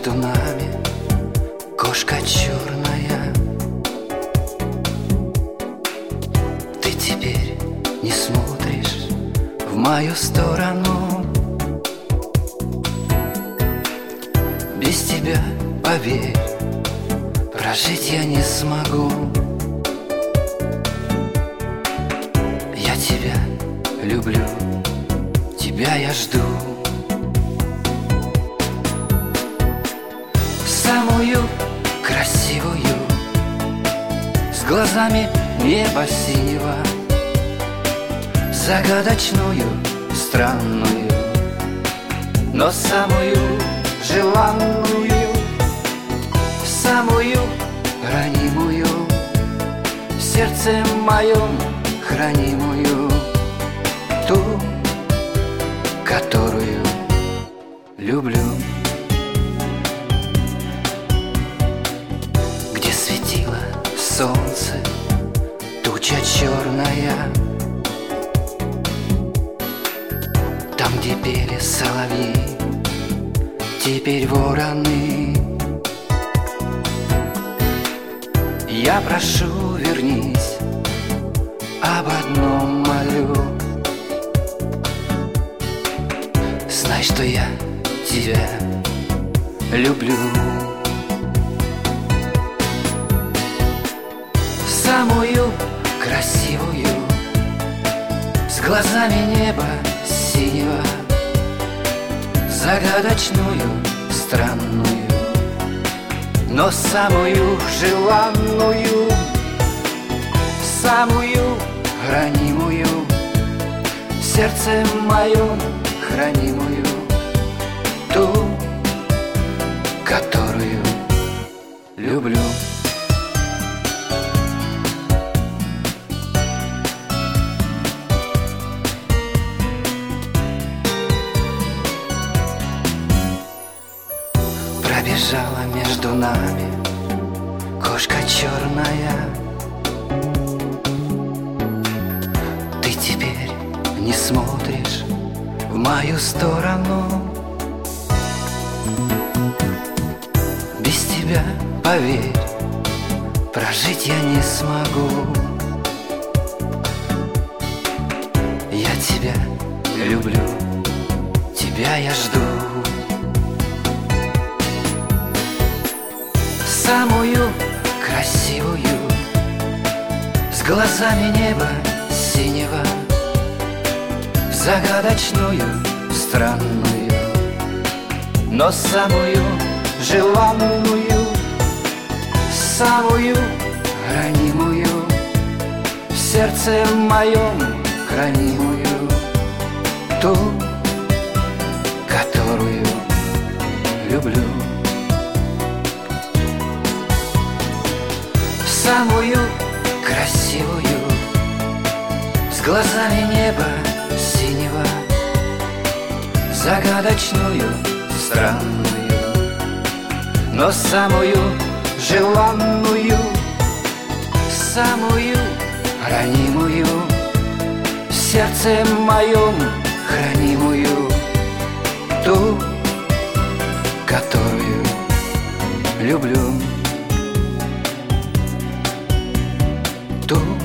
между нами кошка черная. Ты теперь не смотришь в мою сторону. Без тебя, поверь, прожить я не смогу. Я тебя люблю, тебя я жду. Самую красивую, с глазами неба синего, загадочную, странную, но самую желанную, самую ранимую, в сердце моем хранимую, ту, которую люблю. Где светило солнце, туча черная, там, где пели соловьи, теперь вороны. Я прошу, вернись, об одном молю. Знай, что я тебя люблю. Самую красивую, с глазами неба синего, загадочную, странную, но самую желанную, самую ранимую, в сердце моем хранимую, ту, которую люблю. Пробежала между нами кошка черная. Ты теперь не смотришь в мою сторону. Без тебя, поверь, прожить я не смогу. Я тебя люблю, тебя я жду. Самую красивую, с глазами неба синего, загадочную, странную, но самую желанную, самую ранимую, в сердце моем хранимую, ту, которую люблю. Самую красивую, с глазами неба синего, загадочную, странную, но самую желанную, самую ранимую, в сердце моем хранимую, ту, которую люблю. Ту,